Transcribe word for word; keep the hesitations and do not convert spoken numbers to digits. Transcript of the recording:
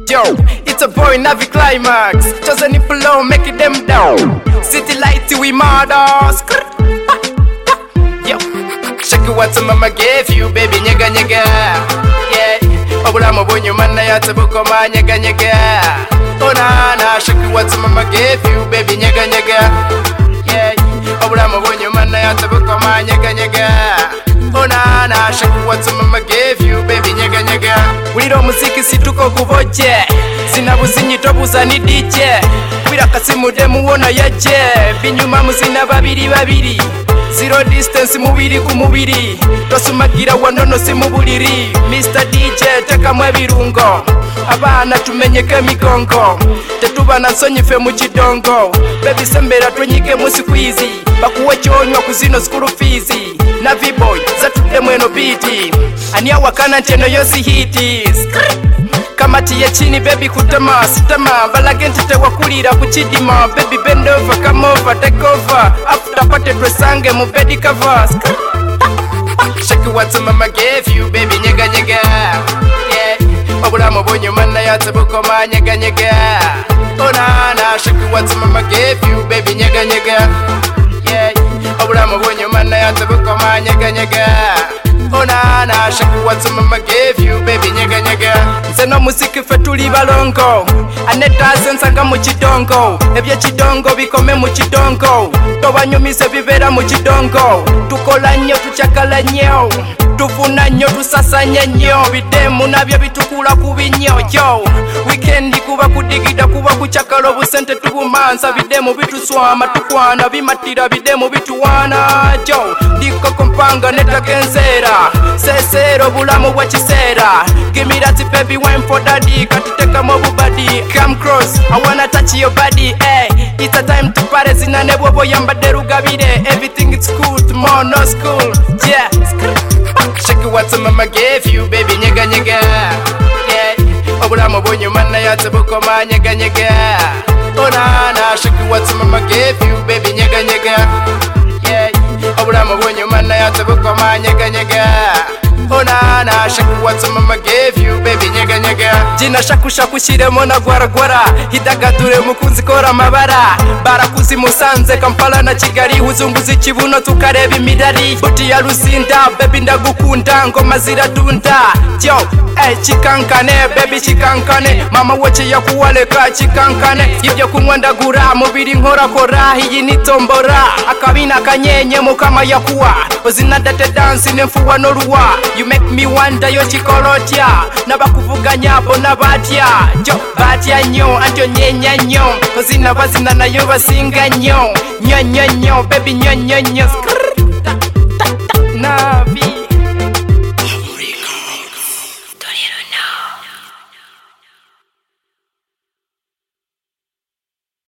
Yo, it's a boy Navi Climax. Just a nipple low, making them down. City light, we murder. Yo, check it what mama gave you, baby, nyega nyega. Yeah, obulamu bw'onyumana yatabukoma nyega nyega. Oh na na, check it what mama gave you, baby, nyega nyega. Yeah, obulamu bw'onyumana yatabukoma nyega nyega. Oh na na, check it what mama gave you, baby, nyega nyega. Uliro muziki situko kuvoje, zina buzinyi tobuza ni D J. Wira kasimu demu wona yaje, binyuma muzina babiri babiri. Zero distance mubiri ku mubiri, tosumagira wanono si mubuliri. Mister D J teka mwe birungo, abana tumenyeke migongo. Tetuba na nsonyife mu kidongo, baby sembera twenyike mu squeeze. Bakuwe kyonywa ku zino school fees. Navi boy zatudde mweno beat, ani awakana nteno yosi hiti. Kamati ya chini baby kutama sitama, valagenti tewakulira ku kidima. Baby bend over, come over, take over. After party twesange mu bed covers. Check it what mama gave you, baby, nyega nyega. Yeah, obulamu bw'onyumana yatabukoma nyega nyega. Oh na na, check it what mama gave you, baby, nyega nyega. Yeah, obulamu bw'onyumana yatabukoma nyega nyega. Oh na na, check it what mama gave you, baby, nyega nyega. Nze no musiki fe tuli balongo, aneta sensanga mu kidongo. Ebye kidongo bikome mu kidongo, tobanyumise bibera mu kidongo. Tukola nnyo tukyakala nnyo, tufuna nnyo tusasanya nnyo. Bidemu nabyo bitukula ku binnyo. Yo, weekend kuba kudigida kuba kukyakala obusente tubumansa. Bidemu bituswama tukwana bimatira, bidemu bituwana. Yo, diko kompanga netakenzera, sesero bulamu bwa kiseera. Give me that baby wine for daddy, katiteka mu bubadi. Come cross, I wanna touch your body. Hey, it's a time to party, zinane bwobo yambadde rugabire. Everything is cool, tomorrow no school. Yeah, check it what mama gave you, baby, nyega nyega. Yeah, obulamu bw'onyumana yatabukoma nyega nyega. Oh na na, check it what mama gave you, baby, nyega nyega. Yeah, obulamu bw'onyumana yatabukoma nyega nyega. Oh na na, check it what mama gave you, baby, nyega nyega. Jina shaku shaku shiremo na gwara gwara, hidagadure mukunzi kora mabara. Barakuzi Musanze, Kampala na Kigali, uzunguzi kibuno tukareba imidari. Buti ya Lusinda, baby ndagukunda, ngoma ziradunda. Yo, eh chikankane, baby chikankane. Mama woche ya kuwaleka chikankane. Ibyo kunywa ndagura, mubiri nkora kora, iyi ni tombora. Akabina kanyenye mukama yakuwa, ozinadate dance nemfuwa noruwa. You make me wonder yo chikolotya, nabakuvuganya bona batya. Jo batya nyo antyo nyenya nyo, ozina bazina nayo basinga nyo. Nyo nyo nyo baby nyo nyo nyo.